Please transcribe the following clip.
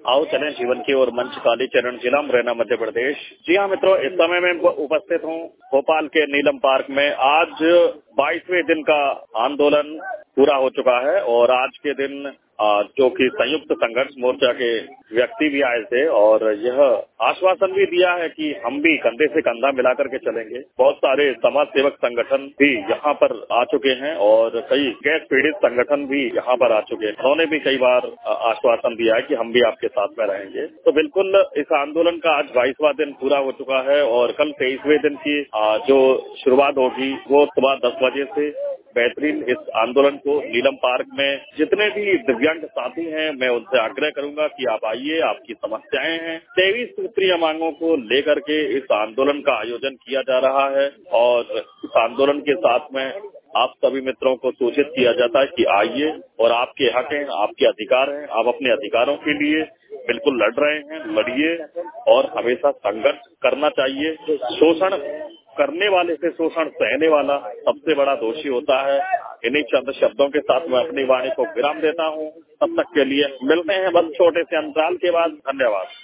आओ चलें जीवन की ओर मंच कालीचरण, जिला मुरैना, मध्य प्रदेश। जी हाँ मित्रों, इस समय मैं उपस्थित हूँ भोपाल के नीलम पार्क में। आज 22वें दिन का आंदोलन पूरा हो चुका है और आज के दिन जो कि संयुक्त संघर्ष मोर्चा के व्यक्ति भी आए थे और यह आश्वासन भी दिया है कि हम भी कंधे से कंधा मिलाकर के चलेंगे। बहुत सारे समाज सेवक संगठन भी यहाँ पर आ चुके हैं और कई गैस पीड़ित संगठन भी यहाँ पर आ चुके हैं। उन्होंने भी कई बार आश्वासन दिया है कि हम भी आपके साथ में रहेंगे। तो बिल्कुल इस आंदोलन का आज 22वां दिन पूरा हो चुका है और कल 23वें दिन की जो शुरुआत होगी वो सुबह 10 बजे से बेहतरीन इस आंदोलन को नीलम पार्क में जितने भी दिव्यांग साथी हैं मैं उनसे आग्रह करूंगा कि आप आइए, आपकी समस्याएं हैं। 23 सूत्रीय मांगों को लेकर के इस आंदोलन का आयोजन किया जा रहा है और इस आंदोलन के साथ में आप सभी मित्रों को सूचित किया जाता है कि आइए और आपके हक हैं, आपके अधिकार हैं, आप अपने अधिकारों के लिए बिल्कुल लड़ रहे हैं, लड़िए और हमेशा संघर्ष करना चाहिए। शोषण करने वाले से शोषण सहने वाला सबसे बड़ा दोषी होता है। इन्हीं चंद शब्दों के साथ मैं अपनी वाणी को विराम देता हूँ। तब तक के लिए मिलते हैं बस छोटे से अंतराल के बाद। धन्यवाद।